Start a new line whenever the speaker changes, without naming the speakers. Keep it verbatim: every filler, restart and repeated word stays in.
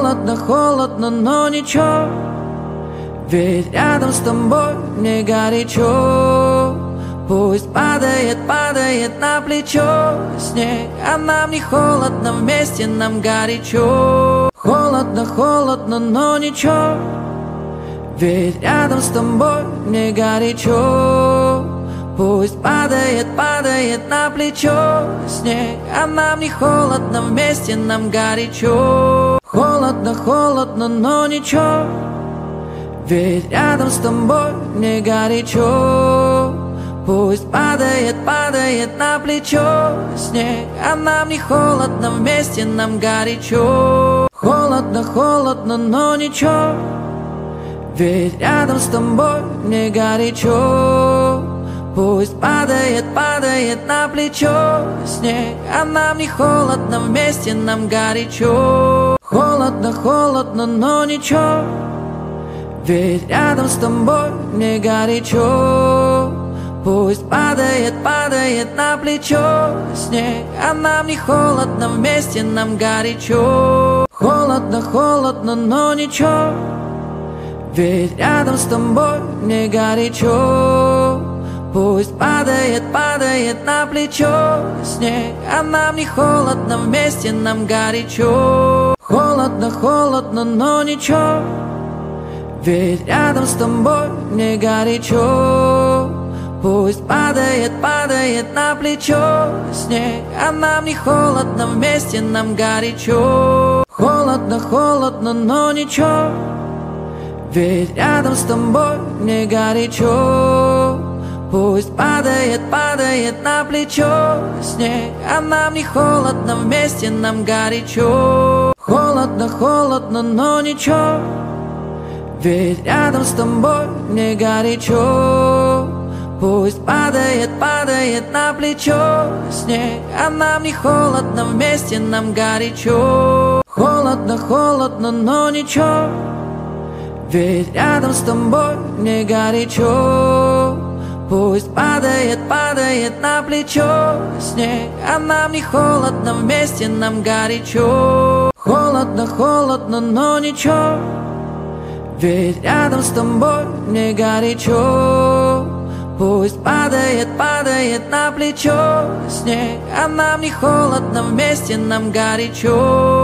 Холодно, холодно, но ничего, ведь рядом с тобой мне горячо. Пусть падает, падает на плечо снег, а нам не холодно, вместе нам горячо. Холодно, холодно, но ничего, ведь рядом с тобой мне горячо. Пусть падает, падает на плечо снег, а нам не холодно, вместе нам горячо. Холодно, холодно, но ничего, ведь рядом с тобой мне горячо. Пусть падает, падает на плечо снег, а нам не холодно, вместе нам горячо. Холодно, холодно, но ничего, ведь рядом с тобой мне горячо. Пусть падает, падает на плечо снег, а нам не холодно, вместе нам горячо. Холодно, холодно, но ничего, ведь рядом с тобой мне горячо. Пусть падает, падает на плечо снег, а нам не холодно, вместе нам горячо. Холодно, холодно, но ничего, ведь рядом с тобой мне горячо. Пусть падает, падает на плечо снег, а нам не холодно, вместе нам горячо. Холодно, холодно, но ничего, ведь рядом с тобой мне горячо. Пусть падает, падает на плечо снег, а нам не холодно, вместе нам горячо. Холодно, холодно, но ничего, ведь рядом с тобой мне горячо. Пусть падает, падает на плечо снег, а нам не холодно, вместе нам горячо. Холодно, холодно, но ничего, ведь рядом с тобой мне горячо. Пусть падает, падает на плечо снег, а нам не холодно, вместе нам горячо. Холодно, холодно, но ничего, ведь рядом с тобой мне горячо. Пусть падает, падает на плечо снег, а нам не холодно, вместе нам горячо. Холодно, холодно, но ничего, ведь рядом с тобой мне горячо. Пусть падает, падает на плечо снег, а нам не холодно, вместе нам горячо.